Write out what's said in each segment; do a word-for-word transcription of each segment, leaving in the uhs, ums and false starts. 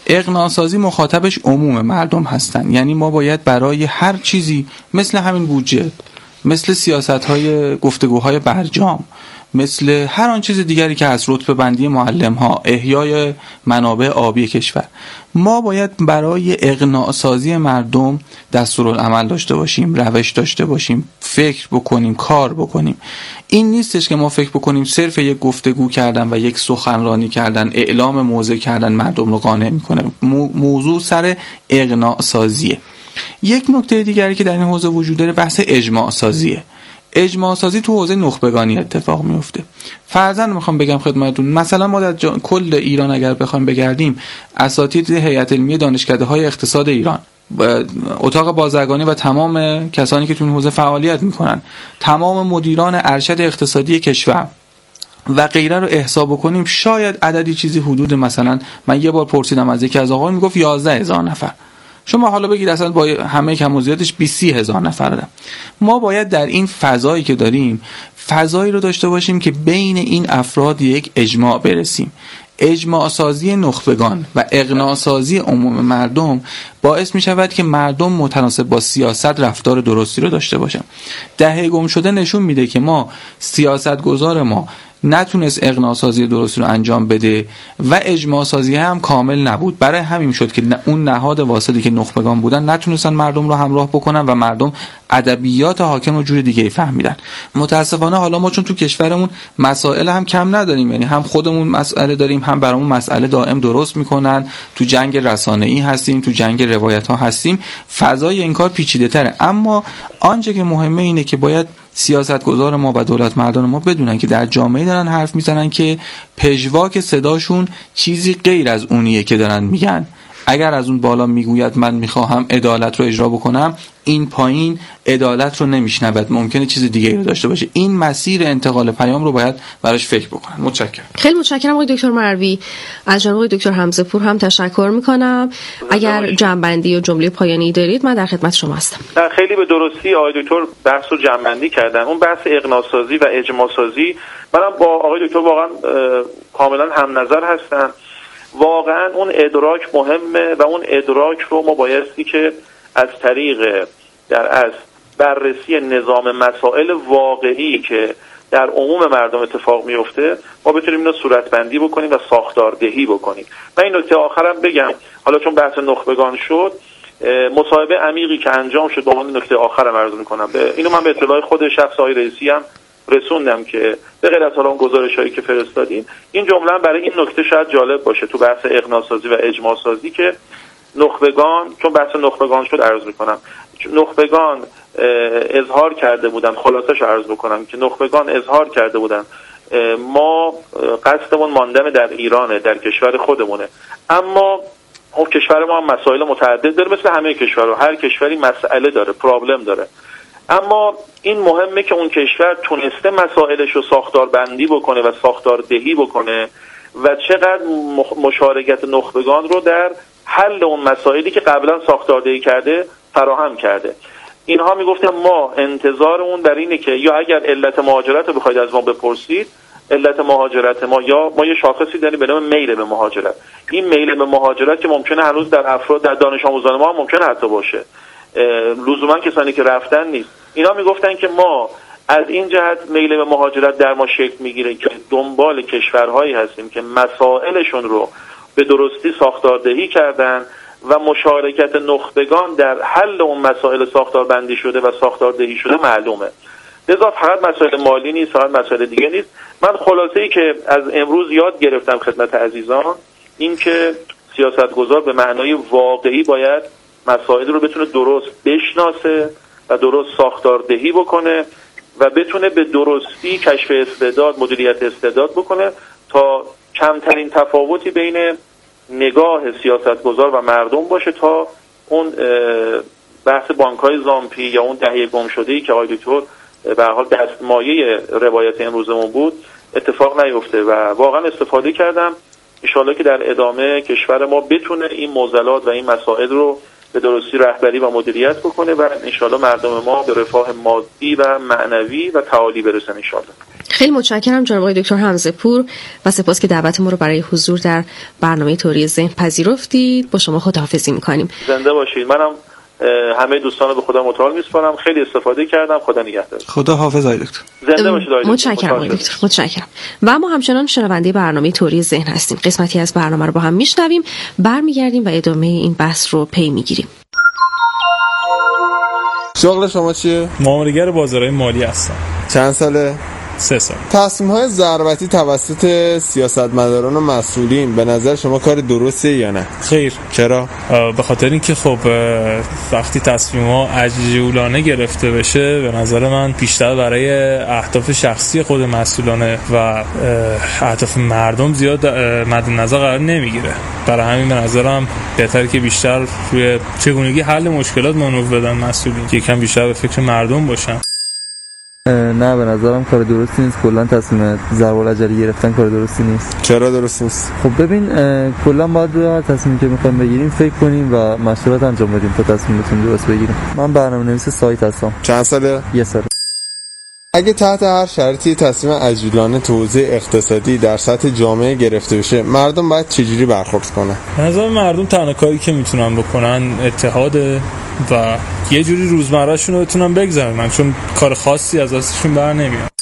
اقناع‌سازی مخاطبش عموم مردم هستن، یعنی ما باید برای هر چیزی مثل همین بودجه، مثل سیاست‌های گفتگوهای برجام، مثل هر آن چیز دیگری که از رتبه بندی معلم‌ها، احیای منابع آبی کشور، ما باید برای اقناع سازی مردم دستورالعمل داشته باشیم، روش داشته باشیم، فکر بکنیم، کار بکنیم. این نیستش که ما فکر بکنیم صرف یک گفتگو کردن و یک سخنرانی کردن، اعلام موضع کردن مردم رو قانع میکنه. موضوع سر اقناع سازیه. یک نکته دیگری که در این حوزه وجود داره بحث اجماع سازیه. اجماع سازی تو حوزه نخبگانی اتفاق میفته. فرضاً میخوام بگم خدمتتون، مثلا ما در جا... کل ایران اگر بخوایم بگردیم، اساتید هیئت علمی دانشکده‌های اقتصاد ایران، اتاق بازرگانی و تمام کسانی که تو این حوزه فعالیت میکنن، تمام مدیران ارشد اقتصادی کشور و غیره رو احساب کنیم، شاید عددی چیزی حدود، مثلا من یه بار پرسیدم از یکی از آقایون، میگفت یازده هزار نفر. شما حالا بگید اصلا با همه کم و زیادش بیست هزار نفر دارم. ما باید در این فضایی که داریم فضایی رو داشته باشیم که بین این افراد یک اجماع برسیم. اجماع سازی نخبگان و اقناع سازی عموم مردم باعث می شود که مردم متناسب با سیاست رفتار درستی رو داشته باشن. دهه گم شده نشون میده که ما سیاستگزار ما نتونست اقناع سازی درستی رو انجام بده و اجماع سازی هم کامل نبود. برای همین شد که اون نهاد واسطی که نخبگان بودن نتونستن مردم رو همراه بکنن و مردم ادبیات حاکم رو جور دیگه فهمیدن. متاسفانه حالا ما چون تو کشورمون مسائل هم کم نداریم، یعنی هم خودمون مسئله داریم، هم برامون مسئله دائم درست میکنن، تو جنگ رسانه‌ای هستیم، تو جنگ روایت ها هستیم، فضای این کار پیچیده تره. اما آنچه که مهمه اینه که باید سیاستگزار ما و دولت مردان ما بدونن که در جامعه دارن حرف میزنن که پژواک صداشون چیزی غیر از اونیه که دارن میگن. اگر از اون بالا میگوید من میخواهم عدالت رو اجرا بکنم، این پایین عدالت رو نمیشنود، ممکنه چیز دیگه رو داشته باشه. این مسیر انتقال پیام رو باید براش فکر بکنن. متشکرم. خیلی متشکرم آقای دکتر مروی. از جناب آقای دکتر حمزه پور هم تشکر میکنم. اگر جمع‌بندی و جمله پایانی دارید من در خدمت شما هستم. خیلی به درستی آقای دکتر بحث رو جمع‌بندی کردن. اون بحث اقناع سازی و اجماع سازی، منم با آقای دکتر واقعا کاملا هم نظر هستم. واقعا اون ادراک مهمه و اون ادراک رو ما بایستی که از طریق در از بررسی نظام مسائل واقعی که در عموم مردم اتفاق میفته ما بتونیم اینو صورتبندی بکنیم و ساختاردهی بکنیم. من این نکته آخرم بگم، حالا چون بحث نخبگان شد، مصاحبه عمیقی که انجام شد با من نکته آخرم عرض میکنم. اینو من به اطلاع خود شخص آقای رئیسی هم رسوندم که به غیر از حالا اون گزارش‌هایی که فرستادین، این جمله برای این نکته شاید جالب باشه تو بحث اقناع سازی و اجماع سازی که نخبگان، چون بحث نخبگان شد عرض میکنم، نخبگان اظهار کرده بودن، خلاصش عرض بکنم که نخبگان اظهار کرده بودن ما قصدمون ماندن در ایرانه، در کشور خودمونه، اما اون کشور ما هم مسائل متعدد داره مثل همه کشورها، هر کشوری مسئله داره، پرابلم داره، اما این مهمه که اون کشور تونسته مسائلش رو ساختار بندی بکنه و ساختار دهی بکنه و چقدر مشارکت نخبگان رو در حل اون مسائلی که قبلا ساختار دهی کرده فراهم کرده. اینها میگفتن ما انتظارمون بر اینه که یا اگر علت مهاجرت رو بخواید از ما بپرسید، علت مهاجرت ما، یا ما یه شاخصی داریم به نام میل به مهاجرت. این میل به مهاجرت که ممکنه هنوز در افراد، در دانش آموزان ما هم ممکنه حتی باشه، لزوما کسانی که رفتن نیست. اینا میگفتن که ما از این جهت میل به مهاجرت در ما شکل میگیره که دنبال کشورهایی هستیم که مسائلشون رو به درستی ساختاردهی کردن و مشارکت نخبگان در حل اون مسائل ساختاربندی شده و ساختاردهی شده معلومه. لذا فقط مسائل مالی نیست، فقط مسائل دیگه نیست. من خلاصه‌ای که از امروز یاد گرفتم خدمت عزیزان این که سیاستگزار به معنای واقعی باید مسائل رو بتونه درست بشناسه و درست ساختاردهی بکنه و بتونه به درستی کشف استعداد، مدیریت استعداد بکنه تا کمترین تفاوتی بین نگاه سیاستگزار و مردم باشه تا اون بحث بانک‌های زامپی یا اون دهه گم شده‌ای که آقای دکتر به هر حال دستمایه روایت امروزمون بود اتفاق نیفته و واقعا استفاده کردم. ان شاءالله که در ادامه کشور ما بتونه این معضلات و این مسائل رو به درستی رهبری و مدیریت بکنه و ان شاءالله مردم ما به رفاه مادی و معنوی و تعالی برسن ان شاءالله. خیلی متشکرم جناب آقای دکتر حمزه پور و سپاس که دعوت ما رو برای حضور در برنامه تئوری ذهن پذیرفتید. با شما خداحافظی می‌کنیم. زنده باشید. منم همه دوستان رو به خدا متعال می‌سپارم. خیلی استفاده کردم. خدا نگهدار. خدا حافظ آقای دکتر. زنده باشید آقای دکتر. متشکرم آقای دکتر. متشکرم. و ما همچنان شنونده برنامه تئوری ذهن هستیم. قسمتی از برنامه رو با هم میشنویم، برمیگردیم و ادامه این بحث رو پی میگیریم. شغل شما چیه؟ معامله‌گر بازارهای مالی هستم. چند ساله؟ سه سال. تصمیم‌های ضربتی توسط سیاستمداران و مسئولین به نظر شما کار درستیه یا نه؟ خیر. چرا؟ به خاطر اینکه خب وقتی تصمیم‌ها عجولانه گرفته بشه به نظر من بیشتر برای اهداف شخصی خود مسئولانه و اهداف مردم زیاد مد نظر قرار نمیگیره. برای همین به نظرم بهتره که بیشتر روی چگونگی حل مشکلات مانور بدن مسئولین، که یکم بیشتر به فکر مردم باشن. نه به نظرم کار درستی نیست. کلا تصمیم ضرب العجله گرفتن کار درستی نیست. چرا درست نیست؟ خب ببین کلا باید روی هر تصمیمی که میخوایم بگیریم فکر کنیم و مشورت انجام بدیم تا تصمیم بتونیم درست بگیریم. من برنامه‌نویس سایت هستم. چند ساله؟ یه سال. اگه تحت هر شرطی تصمیم عجولانه تو حوزه اقتصادی در سطح جامعه گرفته بشه، مردم باید چجوری برخورد کنن؟ به نظر مردم تنها کاری که میتونن بکنن اتحاد و یه جوری روزمرهشون رو بتونن بگذرونن، چون کار خاصی از دستشون بر نمیاد.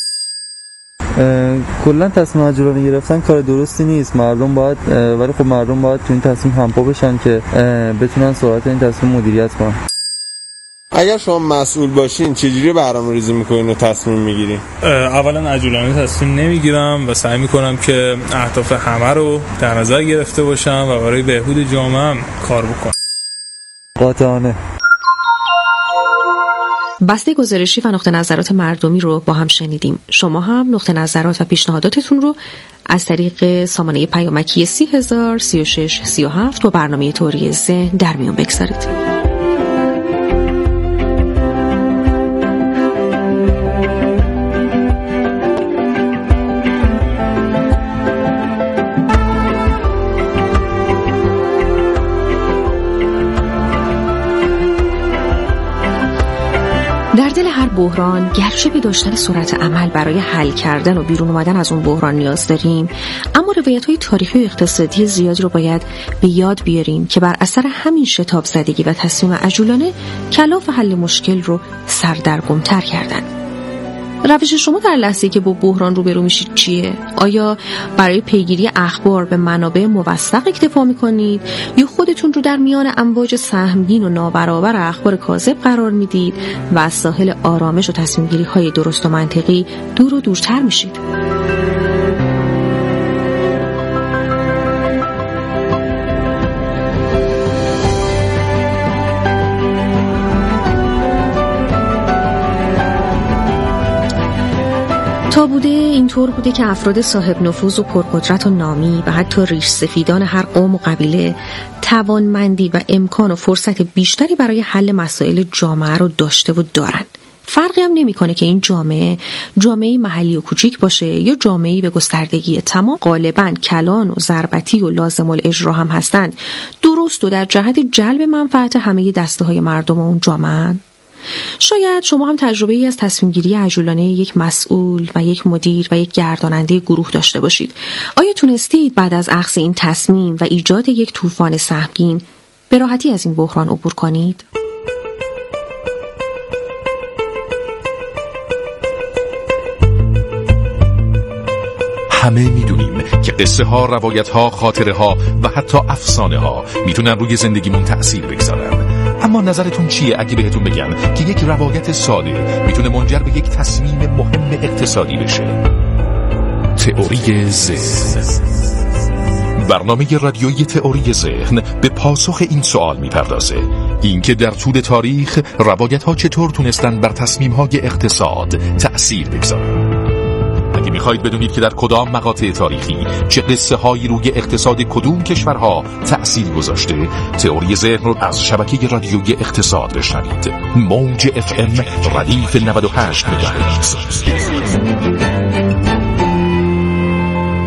کلا تصمیم عجولانه گرفتن کار درستی نیست. مردم باید ولی خب مردم باید تو این تصمیم همپا بشن که بتونن سرعت این تصمیم مدیریت کنن. اگر شما مسئول باشین چجوری برنامه‌ریزی میکنین و تصمیم میگیرین؟ اولا عجولانه تصمیم نمیگیرم و سعی میکنم که اهداف همه رو در نظر گرفته باشم و برای بهبود جامعه هم کار بکنم. قاطعانه. بسته گزارشی و نقطه نظرات مردمی رو با هم شنیدیم. شما هم نقطه نظرات و پیشنهاداتتون رو از طریق سامانه پیامکی سی هزار سی و شش سی و هفت با برنامه تئوری ذهن در میون بگذارید. در دل هر بحران گرچه به داشتن سرعت عمل برای حل کردن و بیرون اومدن از اون بحران نیاز داریم، اما روایت‌های تاریخی و اقتصادی زیادی رو باید به یاد بیاریم که بر اثر همین شتاب زدگی و تصمیم عجولانه کلاف حل مشکل رو سردرگم‌تر کردن. روش شما در لحظه‌ای که با بحران روبرو میشید چیه؟ آیا برای پیگیری اخبار به منابع موثق اکتفا میکنید یا خودتون رو در میان امواج سهمگین و نابرابر اخبار کاذب قرار میدید و از ساحل آرامش و تصمیم‌گیری‌های درست و منطقی دور و دورتر میشید؟ تا بوده اینطور بوده که افراد صاحب نفوذ و پرقدرت و نامی و حتی ریش سفیدان هر قوم و قبیله توانمندی و امکان و فرصت بیشتری برای حل مسائل جامعه رو داشته و دارن. فرقی هم نمی‌کنه که این جامعه جامعه محلی و کوچیک باشه یا جامعه‌ای به گستردگی تمام. غالباً کلان و ضربتی و لازم الاجرا هم هستند، درست و در جهت جلب منفعت همه دسته‌های مردم اون جامعه. شاید شما هم تجربه ای از تصمیم گیری عجولانه یک مسئول و یک مدیر و یک گرداننده گروه داشته باشید. آیا تونستید بعد از اخذ این تصمیم و ایجاد یک طوفان سهمگین به راحتی از این بحران عبور کنید؟ همه میدونیم که قصه ها، روایت ها، خاطره ها و حتی افسانه ها میتونن روی زندگیمون تأثیر بگذارن. اما نظرتون چیه اگه بهتون بگم که یک روایت ساده میتونه منجر به یک تصمیم مهم اقتصادی بشه؟ تئوری ذهن، برنامه رادیویی تئوری ذهن به پاسخ این سوال میپردازه. اینکه در طول تاریخ روایت ها چطور تونستن بر تصمیم های اقتصاد تأثیر بگذارن. اگه میخواید بدونید که در کدام مقاطع تاریخی چه قصه هایی روی اقتصاد کدوم کشورها تأثیر گذاشته، تئوری ذهن رو از شبکه رادیویی اقتصاد بشنوید. موج اف ام ردیف نود و هشت مگاهرتز. خیلی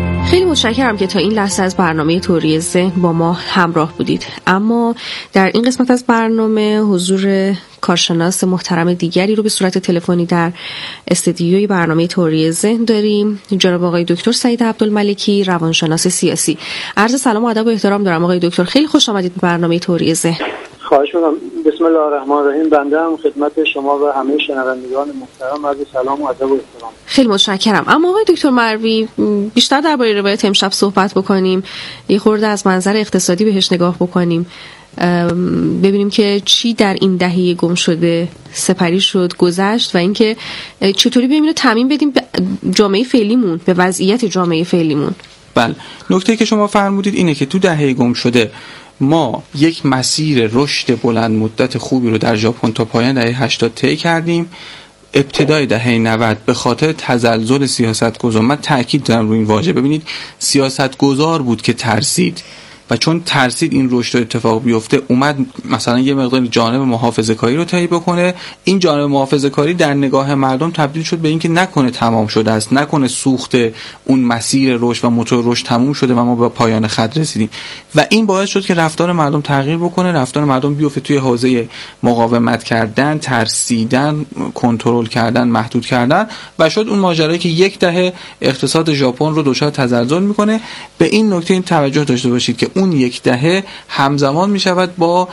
متشکرم که تا این لحظه از برنامه توری ذهن با ما همراه بودید. اما در این قسمت از برنامه حضور کارشناس محترم دیگری رو به صورت تلفنی در استدیوی برنامه توری ذهن داریم، جناب آقای دکتر سعید عبدالملکی، روانشناس سیاسی. عرض سلام و ادب و احترام دارم آقای دکتر، خیلی خوش آمدید به برنامه توری ذهن. خواهش می‌کنم. بسم الله الرحمن الرحیم. بنده هم خدمت شما و همه شنوندگان محترم عرض سلام و ادب و احترام. خیلی متشکرم. اما آقای دکتر مروی، بیشتر درباره روایت امشب صحبت بکنیم، یه خورده از منظر اقتصادی بهش نگاه بکنیم، ببینیم که چی در این دهه گم شده سپری شد، گذشت و اینکه چطوری بیایم اینو تعمیم بدیم به جامعه فعلیمون، به وضعیت جامعه فعلیمون. بله، نکته که شما فرمودید اینه که تو دهه گم شده ما یک مسیر رشد بلند مدت خوبی رو در ژاپن تا پایان دهه هشتاد طی کردیم. ابتدای دهه نود به خاطر تزلزل سیاستگزار، من تاکید دارم روی این واژه، ببینید سیاستگزار بود که ترسید و چون ترسید این رشد اتفاق بیفته اومد مثلا یه مقدار جانب محافظه‌کاری رو طی بکنه. این جانب محافظه‌کاری در نگاه مردم تبدیل شد به اینکه نکنه تمام شده است، نکنه سوخت اون مسیر رشد و موتور رشد تموم شده و ما به پایان خط رسیدیم و این باعث شد که رفتار مردم تغییر بکنه، رفتار مردم بیفته توی حوزه مقاومت کردن، ترسیدن، کنترل کردن، محدود کردن و شد اون ماجرایی که یک دهه اقتصاد ژاپن رو دچار تزلزل میکنه. به این نکته این توجه داشته باشید که اون یک دهه همزمان می شود با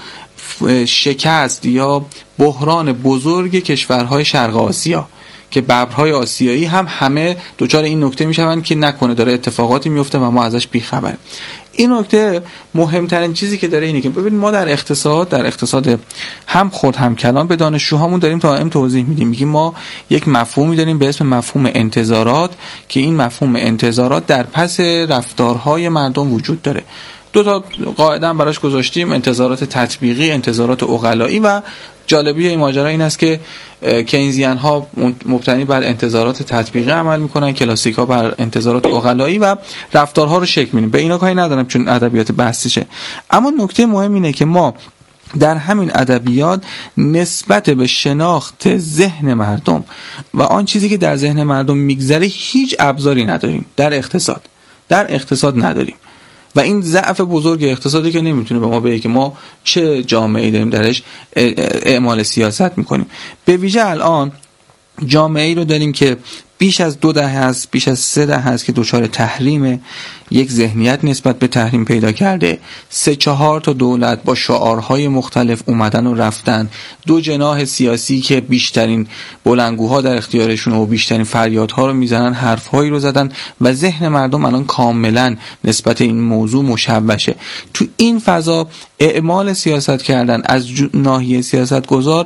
شکست یا بحران بزرگ کشورهای شرق آسیا که ببرهای آسیایی هم همه دچار این نکته می شوند که نکنه داره اتفاقاتی می افته و ما ازش بیخبریم. این نکته مهمترین چیزی که داره اینه که ببینید ما در اقتصاد در اقتصاد هم خود هم کلان به دانشجوهامون داریم دائم توضیح میدیم، میگیم ما یک مفهومی داریم به اسم مفهوم انتظارات که این مفهوم انتظارات در پس رفتارهای مردم وجود داره. دو تا قاعده هم براش گذاشتیم، انتظارات تطبیقی، انتظارات عقلایی و جالبی این ماجرا این است که کینزیان ها مبتنی بر انتظارات تطبیقی عمل میکنن، کلاسیک ها بر انتظارات عقلایی و رفتارها رو شکل میدن. به اینا کاری ندارم چون ادبیات بحثیشه، اما نکته مهم اینه که ما در همین ادبیات نسبت به شناخت ذهن مردم و آن چیزی که در ذهن مردم میگذره هیچ ابزاری نداریم. در اقتصاد در اقتصاد نداریم و این ضعف بزرگ اقتصادی که نمیتونه به ما بگه که ما چه جامعه‌ای داریم درش اعمال سیاست میکنیم. به ویژه الان جامعه‌ای رو داریم که بیش از دو دهه است، بیش از سه دهه است که دچار تحریم، یک ذهنیت نسبت به تحریم پیدا کرده. سه چهار تا دولت با شعارهای مختلف اومدن و رفتن، دو جناح سیاسی که بیشترین بلندگوها در اختیارشون و بیشترین فریادها رو میزنن، حرفهایی رو زدن و ذهن مردم الان کاملا نسبت این موضوع مشوشه. تو این فضا اعمال سیاست کردن از ناحیه سیاستگزار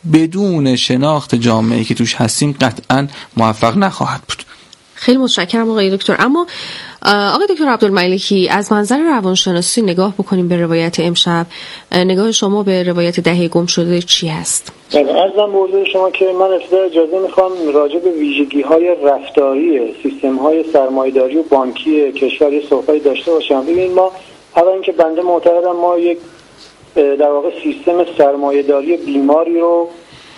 بدون شناخت جامعه‌ای که توش هستیم قطعا موفق نخواهد بود. خیلی متشکرم آقای دکتر. اما آقای دکتر عبدالملکی، از منظر روانشناسی نگاه بکنیم به روایت امشب، نگاه شما به روایت دهه گم شده چی هست؟ عرضم به حضور شما که من ابتدا اجازه میخوام راجع به ویژگی‌های رفتاری سیستم‌های سرمایه‌داری و بانکی کشور یه صحبتی داشته باشم. ببینید ما اول اینکه بنده معتقدم ما یک در واقع سیستم سرمایه‌داری بیماری رو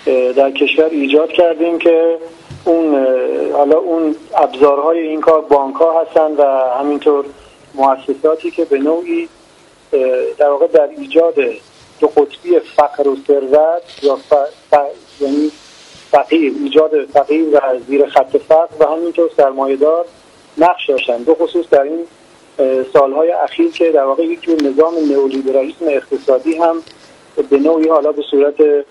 در کشور ایجاد کردیم که اون حالا اون ابزارهای این کار بانک‌ها هستن و همینطور مؤسساتی که به نوعی در واقع در ایجاد دو قطبی فقر و ثروت یا ف... ف... یعنی فقیر، ایجاد فقیر و زیر خط فقر و همینطور سرمایه‌دار نقش داشتن، به خصوص در این سالهای اخیر که در واقع یک جور نظام نئولیبرالیسم اقتصادی هم به نوعی حالا به صورت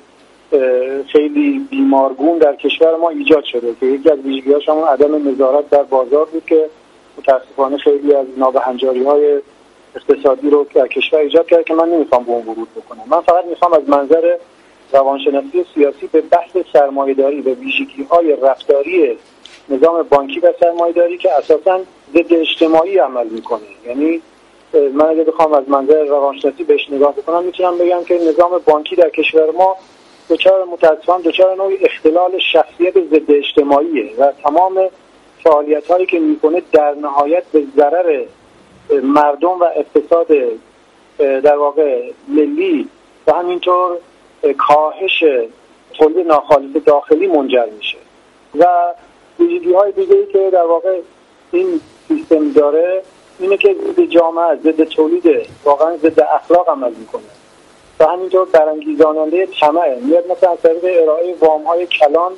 خیلی بیمارگون در کشور ما ایجاد شده که یکی از ویژگی‌هاش هم عدم نظارت در بازار بود که متأسفانه خیلی از نابهنجاری‌های اقتصادی رو در کشور ایجاد کرد که من نمیخوام به اون ورود بکنم. من فقط میخوام از منظر روانشناسی سیاسی به بحث سرمایه‌داری و ویژگی‌های رفتاری نظام بانکی و سرمایه‌داری که اساساً ضد اجتماعی عمل میکنه. یعنی من اگه بخوام از منظر روانشناسی بهش نگاه بکنم میتونم بگم که نظام بانکی در کشور ما دچار متأسفانه دچار نوعی اختلال شخصیت ضد اجتماعیه و تمام فعالیت‌هایی که میکنه در نهایت به ضرر مردم و اقتصاد در واقع ملی و همینطور کاهش تولید ناخالص داخلی منجر میشه. و ویژگی‌های دیگه‌ای که در واقع این سیستم داره اینه که ضد جامعه، ضد تولید، واقعا ضد اخلاق عمل میکنه و همینطور برانگیزاننده طمع. میاد مثلا از طریق ارائه وام‌های کلان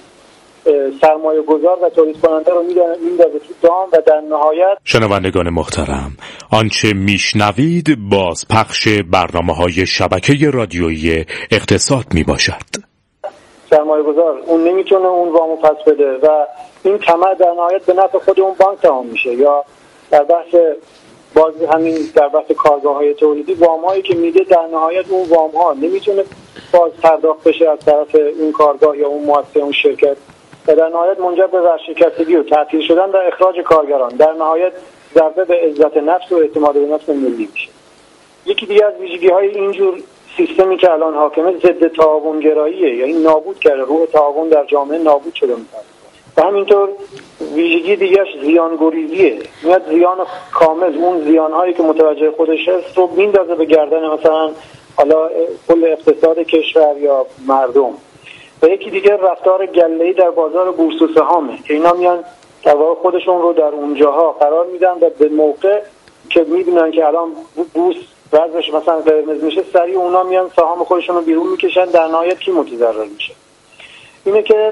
سرمایه گذار و تولید کننده رو میندازه تو دام و در نهایت. شنوندگان محترم، آنچه میشنوید باز پخش برنامه های شبکه رادیویی اقتصاد می باشد. سرمایه گذار اون نمیتونه اون وامو پس بده و این طمع در نهایت به نفع خود اون بانک تمام میشه. یا در بحث باز همین در بحث کارگاه‌های تولیدی، وام‌هایی که میده در نهایت اون وام‌ها نمیتونه باز پرداخت بشه از طرف اون کارگاه یا اون مؤسسه اون شرکت و در نهایت منجر به ورشکستگی و تعطیل شدن و اخراج کارگران، در نهایت ضربه به عزت نفس و اعتماد به نفس ملی میشه. یکی دیگه از ویژگی‌های اینجور سیستمی که الان حاکمه ضد تعاون‌گراییه، یعنی نابود کرده، روح تعاون در جامعه نابود شده می‌کنه. و همینطور ویژگی دیگه‌اش زیان‌گریزیه، میاد زیان کامل، اون زیان‌هایی که متوجه خودش هست رو میندازه به گردن مثلا حالا کل اقتصاد کشور یا مردم. و یکی دیگه رفتار گله‌ای در بازار بورس و سهامه که اینا میان در واقع خودشون رو در اونجاها قرار میدن و به موقع که میدونن که الان بورس وضعش مثلا قرمز میشه، سریع اونا میان سهام خودشون رو بیرون میکشن، در نهایت کی متضرر میشه؟ اینه که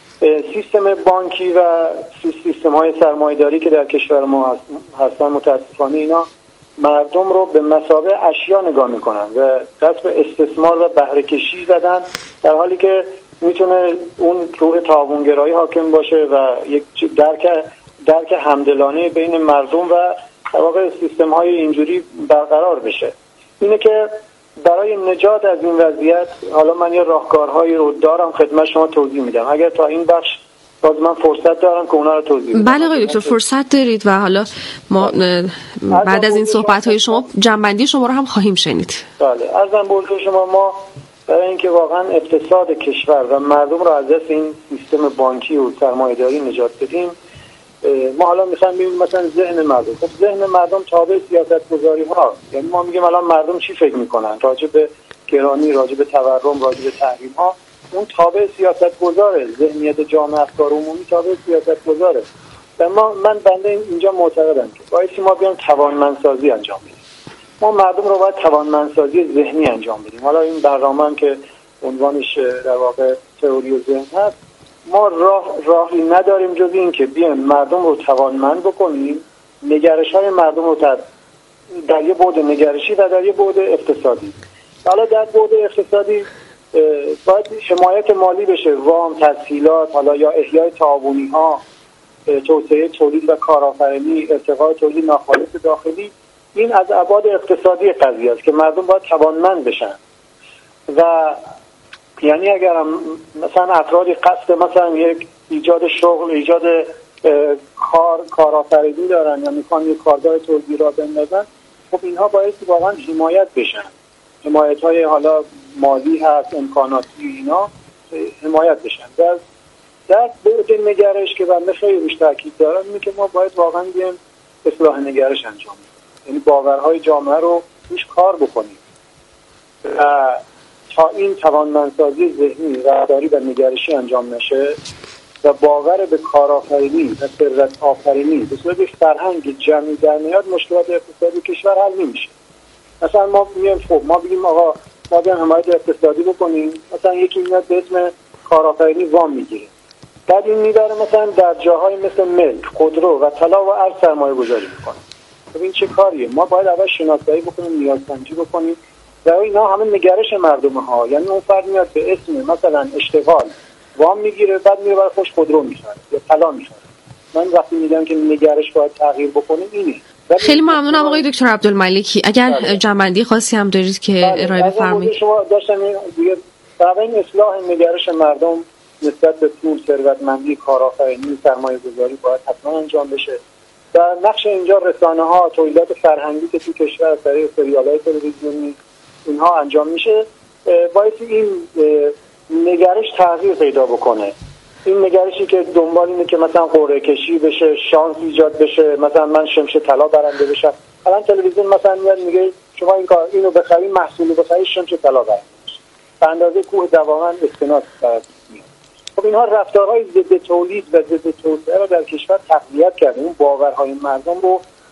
سیستم بانکی و سیستم های سرمایه‌داری که در کشور ما هستن متاسفانه اینا مردم رو به مثابه اشیا نگاه میکنن و دست به استثمار و بهره کشی زدن، در حالی که میتونه اون روح تعاونگرایی حاکم باشه و یک درک درک همدلانه بین مردم و در واقع سیستم های اینجوری برقرار بشه. اینه که برای نجات از این وضعیت حالا من یه راهکارهایی رو دارم خدمت شما توضیح میدم. اگر تا این بخش باز من فرصت دارم که اونا رو توضیح بدم. بله آقای دکتر فرصت دارید و حالا ما بعد از این صحبت‌های شما جنبندی شما رو هم خواهیم شنید. بله عرضم به شما ما برای اینکه واقعا اقتصاد کشور و مردم رو از دست این سیستم بانکی و سرمایه‌داری نجات بدیم، ما حالا میخوایم ببینیم مثلا ذهن مردم. خب ذهن مردم تابع سیاست‌گذاری ها، یعنی ما میگیم الان مردم چی فکر میکنن راجع به گرانی، راجع به تورم، راجع به تحریم ها، اون تابع سیاست‌گذاره. ذهنیت جامعه، افکار عمومی تابع سیاست‌گذاره. و ما من بنده اینجا معتقدم که باید ما بیان توانمندسازی انجام بدیم. ما مردم رو باید توانمندسازی ذهنی انجام بدیم. حالا این برنامه هم که عنوانش در واقع تئوری و ذهن هست، ما راه راهی نداریم جز این که بیایم مردم رو توانمند بکنیم، نگرش‌های مردم رو در یه بعد نگرشی و در یه بعد اقتصادی. حالا در بعد اقتصادی باید حمایت مالی بشه، وام، تسهیلات، حالا یا احیای تعاونی‌ها، توسعه تولید و کارآفرینی، ارتقاء تولید ناخالص داخلی. این از ابعاد اقتصادی قضیه است که مردم باید توانمند بشن و یعنی اگر مثلا افرادی قصد مثلا یک ایجاد شغل، ایجاد کار کارآفرینی دارن یا میخوان یک کارگاه تولیدی را بندازن، خب اینها باید واقعا حمایت بشن. حمایت های حالا مالی هست، امکاناتی، اینا حمایت بشن. در در بعد نگرش که بنده خیلی روش تاکید دارم اینه که ما باید واقعا بیایم اصلاح نگرش انجام بدیم، یعنی باورهای جامعه رو روش کار بکنیم و تا این توانمندسازی ذهنی و داری و نگرشی انجام نشه و باور به کارآفرینی و ثروت آفرینی به صورت فرهنگ جمعی در میاد، مشکلات اقتصادی کشور حل نمیشه. مثلا ما میگیم خب ما بگیم آقا ما بیایم حمایت اقتصادی بکنیم، مثلا یکی میاد به اسم کارآفرینی وام میگیره، بعد این میبره مثلا در جاهای مثل ملک، خودرو و طلا و ارز سرمایه گذاری میکنه. خب این چه کاریه؟ ما باید اول شناسایی بکنیم، نیازسنجی بکنیم و اینا همه نگرش مردم ها. یعنی اون فرد میاد به اسم مثلا اشتغال وام میگیره، بعد میره برای خوش خودرو میخره یا طلا میخره. من وقتی میگم که نگرش باید تغییر بکنه اینه. خیلی ممنونم آقای دکتر عبدالملیکی. اگر بله. جنبندی خاصی هم دارید که بله. ارائه بفرمایید. شما داشتم دیگه برای این اصلاح نگرش مردم نسبت به پول، ثروتمندی، کارآفرینی، سرمایه‌گذاری باید حتما انجام بشه. در نقش اینجا رسانه‌ها، تولیدات فرهنگی که تو کشور از طریق سریال‌های تلویزیونی اینها انجام میشه، باید این نگرش تغییر پیدا بکنه. این نگرشی که دنبال اینه که مثلا قرعه کشی بشه، شانس ایجاد بشه، مثلا من شمشه طلا برنده بشم. الان تلویزیون مثلا میاد میگه شما این کار اینو بخری، محصول بخری، شمشه طلا برنده بشه. به اندازه کوه دوامن اسکناس برات میاد. خب اینها رفتارهای ضد تولید و ضد توسعه رو در کشور تقویت کرده. اون باورهای مردم رو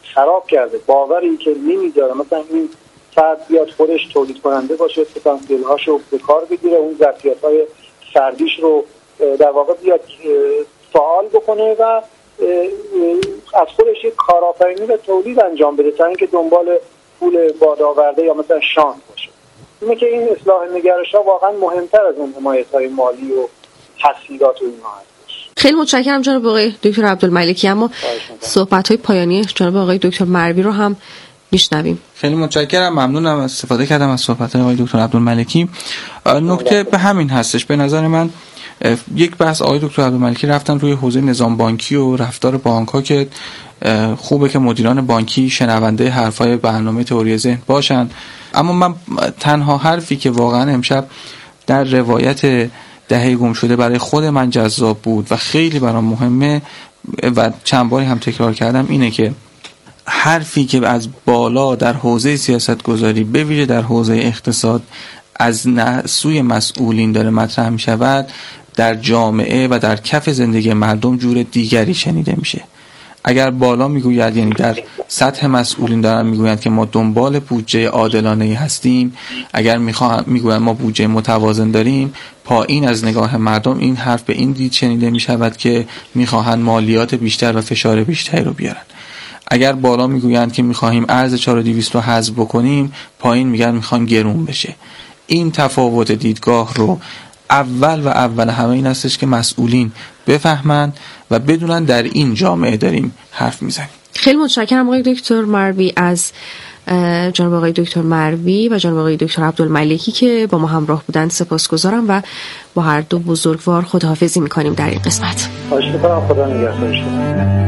خراب کرده، باوری که نمیذاره مثلا این فرد بیاد خودش تولید کننده باشه، پتانسیل هاشو به کار بگیره، اون ظرفیت های فردیش رو در واقع بیاد فعال بکنه و از خودش یک کارآفرینی و تولید انجام بده تا اینکه دنبال پول بادآورده یا مثلا شانس باشه. اینه که این اصلاح نگرش‌ها واقعا مهمتر از اون حمایت‌های مالی و تسهیلات و اینها هستش. خیلی متشکرم جناب آقای دکتر عبدالملکی. اما صحبت‌های پایانی جناب آقای دکتر مروی رو هم میشنویم. خیلی متشکرم، ممنونم، استفاده کردم از صحبت‌های آقای دکتر عبدالملکی. نکته به همین هستش، به نظر من یک بحث آقای دکتر عبدالملکی رفتن روی حوزه نظام بانکی و رفتار بانک‌ها که خوبه که مدیران بانکی شنونده حرفای برنامه تئوری ذهن باشن، اما من تنها حرفی که واقعا امشب در روایت دهه گم شده برای خود من جذاب بود و خیلی برام مهمه و چند باری هم تکرار کردم اینه که حرفی که از بالا در حوزه سیاست گذاری به ویژه در حوزه اقتصاد از سوی مسئولین داره مطرح می شود، در جامعه و در کف زندگی مردم جور دیگری شنیده میشه. اگر بالا میگوید، یعنی در سطح مسئولین دارن میگویند که ما دنبال بودجه عادلانه‌ای هستیم، اگر میخوان میگویند ما بودجه متوازن داریم، پایین از نگاه مردم این حرف به این دید شنیده میشود که میخواهند مالیات بیشتر و فشار بیشتری رو بیارن. اگر بالا میگویند که میخواهیم ارز چهار و دویست رو حذف بکنیم، پایین میگن میخوان گرون بشه. این تفاوت دیدگاه رو اول و اول همه این هستش که مسئولین بفهمند و بدونن در این جامعه داریم حرف میزنیم. خیلی متشکرم آقای دکتر مروی از جناب آقای دکتر مروی و جناب آقای دکتر عبدالملکی که با ما همراه بودند سپاسگزارم و با هر دو بزرگوار خداحافظی میکنیم در این قسمت. خواهش میکنم، خدا نگهدار شما.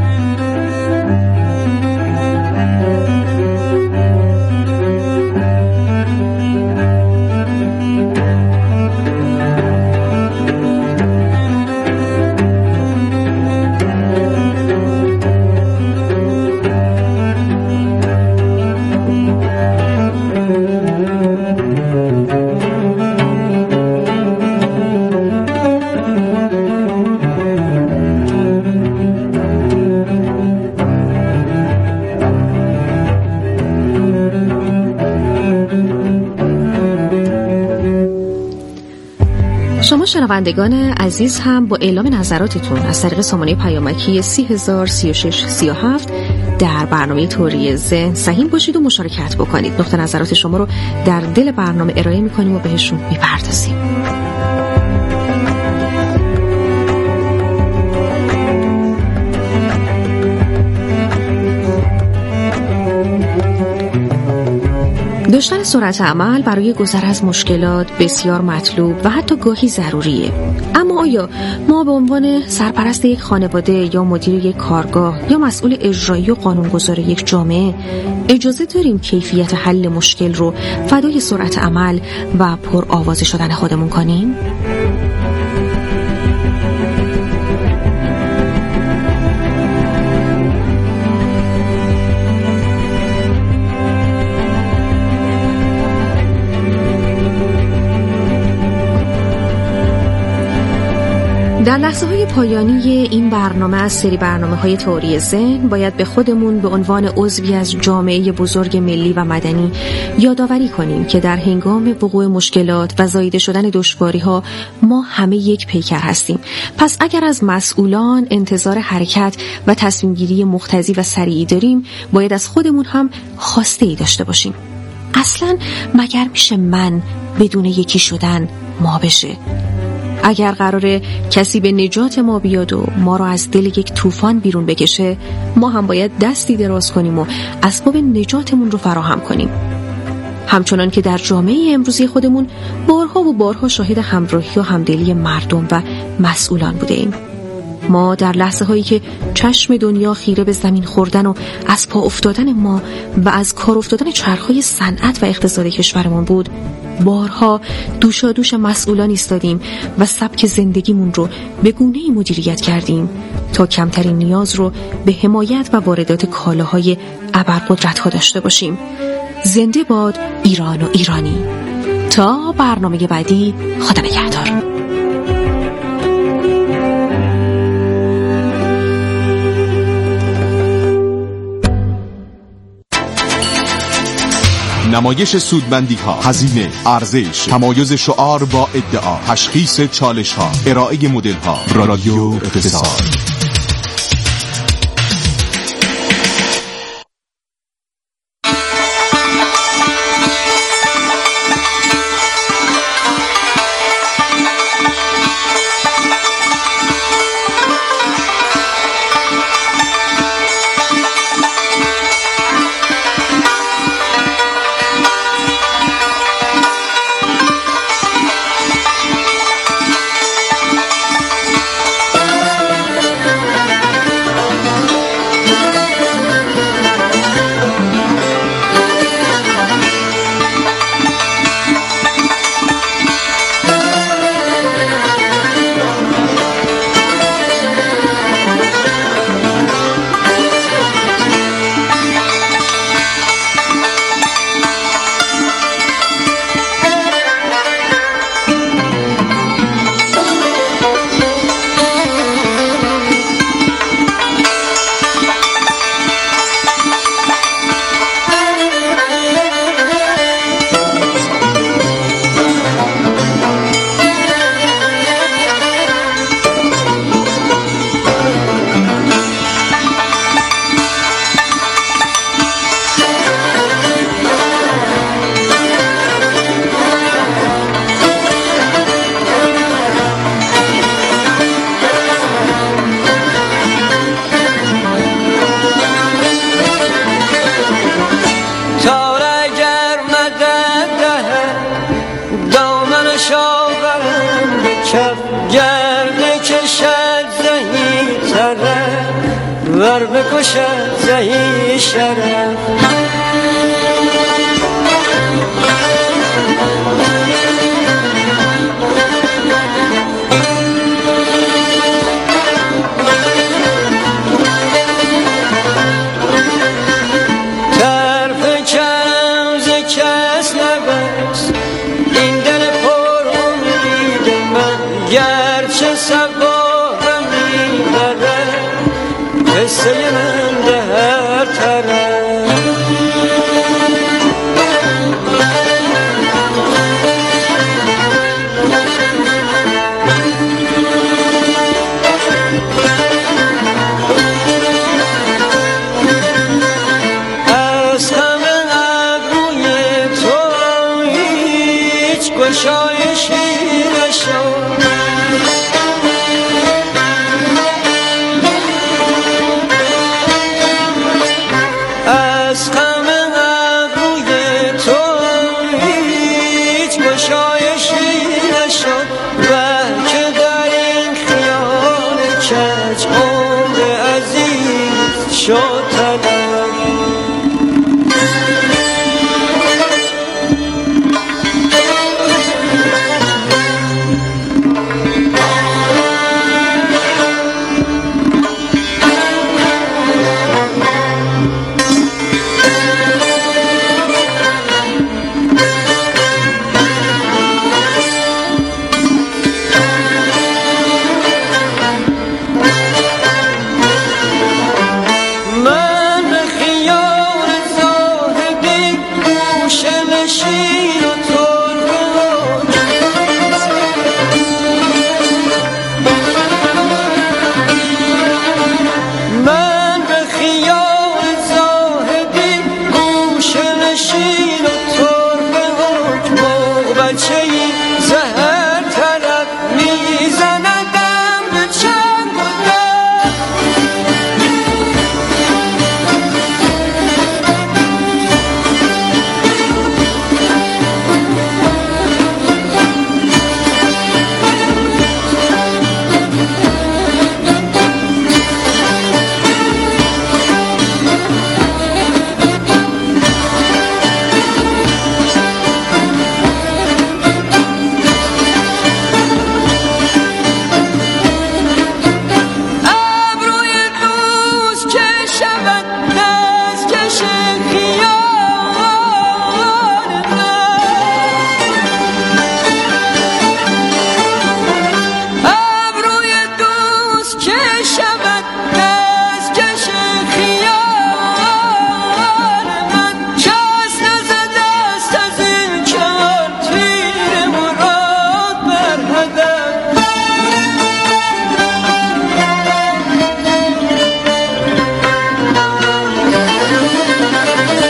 شما شنوندگان عزیز هم با اعلام نظراتتون از طریق سامانه پیامکی سی هزار سی و شش سی و هفت در برنامه تئوری ذهن سهیم باشید و مشارکت بکنید. نقطه نظرات شما رو در دل برنامه ارائه میکنیم و بهشون میپردازیم. داشتن سرعت عمل برای گذر از مشکلات بسیار مطلوب و حتی گاهی ضروریه. اما آیا ما به عنوان سرپرست یک خانواده یا مدیر یک کارگاه یا مسئول اجرایی و قانونگذار یک جامعه اجازه داریم کیفیت حل مشکل رو فدای سرعت عمل و پر آوازه شدن خودمون کنیم؟ در لحظه های پایانی این برنامه از سری برنامه های تئوری ذهن باید به خودمون به عنوان عضوی از جامعه بزرگ ملی و مدنی یادآوری کنیم که در هنگام وقوع مشکلات و زاییده شدن دشواری ها ما همه یک پیکر هستیم. پس اگر از مسئولان انتظار حرکت و تصمیم گیری مقتضی و سریعی داریم، باید از خودمون هم خواسته ای داشته باشیم. اصلاً مگر میشه من بدون یکی شدن ما بشه؟ اگر قراره کسی به نجات ما بیاد و ما رو از دل یک طوفان بیرون بکشه، ما هم باید دستی دراز کنیم و اسباب نجاتمون رو فراهم کنیم. همچنان که در جامعه امروزی خودمون بارها و بارها شاهد همراهی و همدلی مردم و مسئولان بوده ایم. ما در لحظه هایی که چشم دنیا خیره به زمین خوردن و از پا افتادن ما و از کار افتادن چرخهای صنعت و اقتصاد کشورمون بود، بارها دوشا دوش مسئولان ایستادیم و سبک زندگیمون رو به گونه‌ای مدیریت کردیم تا کمترین نیاز رو به حمایت و واردات کالاهای ابرقدرت‌ها داشته باشیم. زنده باد ایران و ایرانی. تا برنامه بعدی، خدا نگهدار. نمایش سودمندی ها، هزینه، ارزش، تمایز شعار با ادعا، تشخیص چالش ها، ارائه مدل ها. رادیو اقتصاد. ور بکشد زهی شرف طرف کرم ز کس نبست این دل پر امید من گرچه سبا میبره قصه من به هر طرف از همه ابروی تو هیچ گشایشی نشد از غم ابروی تو هیچ گشایشی نشد و که در این خیال کج عمر عزیز شد تلف چه